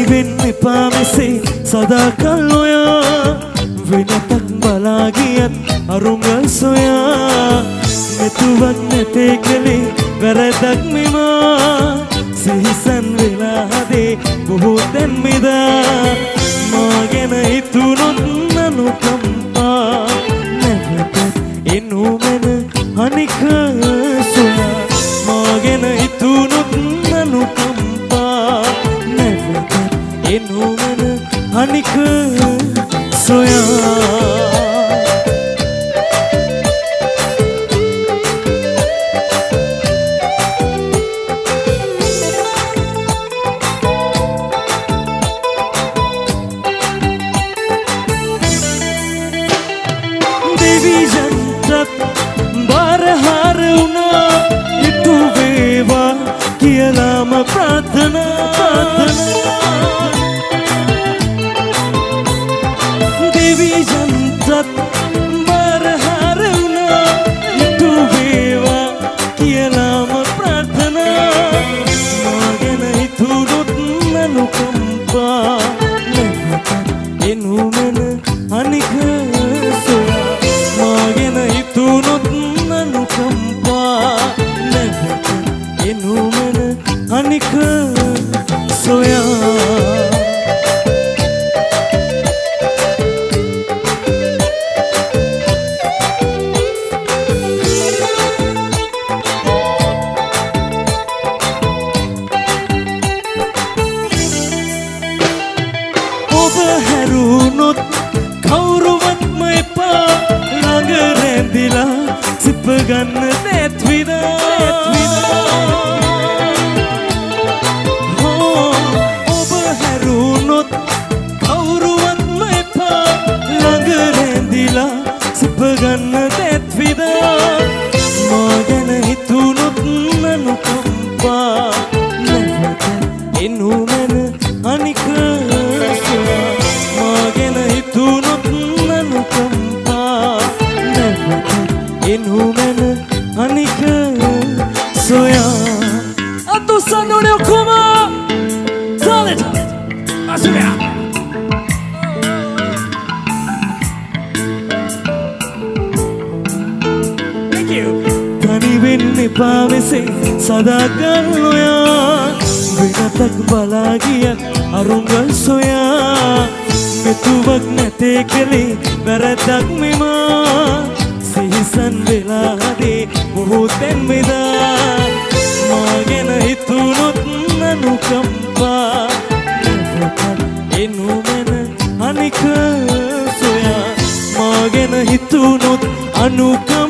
වෙන්න එපා මෙසේ සදාකල් ඔයා වෙනතක් බලා ගියත් අරුංගල් සොයා මෙතුවක් නැතේ කලේ වැරදක් මෙමා සිහිසන් වෙලා හදේ බොහෝ දැන් මෙදා මා ගැන හිතුනොත් නනුකම්පා නැවතත් එනු මැන අනික සොයා මා ගැන හිතුනොත් නනුකම්පා නැවතත් එනු මැන අනික සොයා बारहार उना इतु वेवा कियलाम प्रार्थना देवी जंतत बारहार उना इतु वेवा कियलाम प्रार्थना मागन हितुनुत ननुकंपा एनु मन अनिक सोया मागन हितुनुत ननुकंपा නැවත එනු මන අනික සොයා ඔබ හැරුණොත් කවුරුවත්ම එපා ළඟ රැඳිලා සිප ගන්න නැත් විනා ඔබ හැරුණොත් කවුරුවත්ම එපා ළඟ රැඳිලා සිප ගන්න නැත් විනා මා ගැන හිතුනොත් නනුකම්පා නැවත එනු මැන අනික සොයා මා ගැන හිතුනොත් නනුකම්පා නැවත එනු මැන අනික සොයා අතු සනුනේ ඔක්කොම Solid අසුරයා Thank you තනි වෙන්න එපා මෙසේ සදාකල් ඔයා වෙනතක් බලා ගියත් අරුංගල් සොයා මෙතුවක් නැතේ කලේ වැරදක් මෙමා සිහිසන් වෙලා හදේ බොහෝ දැන් මෙදා මා ගැන හිතුනොත් නනුකම්පා නැවතත් එනු මැන අනික සොයා මා ගැන හිතුනොත් අනුකම්පා